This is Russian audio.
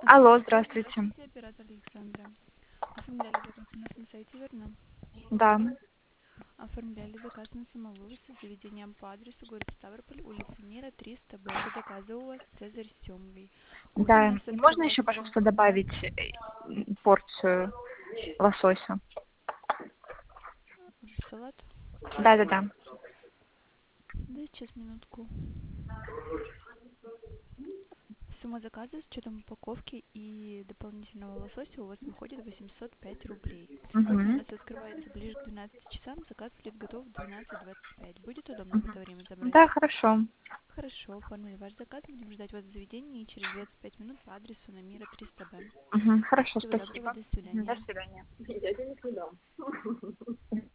Алло, здравствуйте. Здравствуйте, оператор Александра. Оформляли заказ у нас на сайте, верно? Да, Оформляли заказ на самовывоз с заведением по адресу город Ставрополь, улица Мира, 300 Б. До заказа у вас Цезарь с семгой. Кухня у да. нас И можно еще, открывается, пожалуйста, да? добавить порцию лосося? В салат. Да. Дайте сейчас минутку. Сумма заказа с учетом упаковки и дополнительного лосося у вас выходит 805 рублей. Кухня у Угу. нас открывается ближе к 12 часам, заказ будет готов в 12:25. Будет удобно в это время забрать? Да, хорошо. Хорошо, оформили ваш заказ. Будем ждать вас в заведении через 25 минут по адресу на Мира 300 Б. Хорошо, Всего доброго, спасибо. до До свидания. свидания.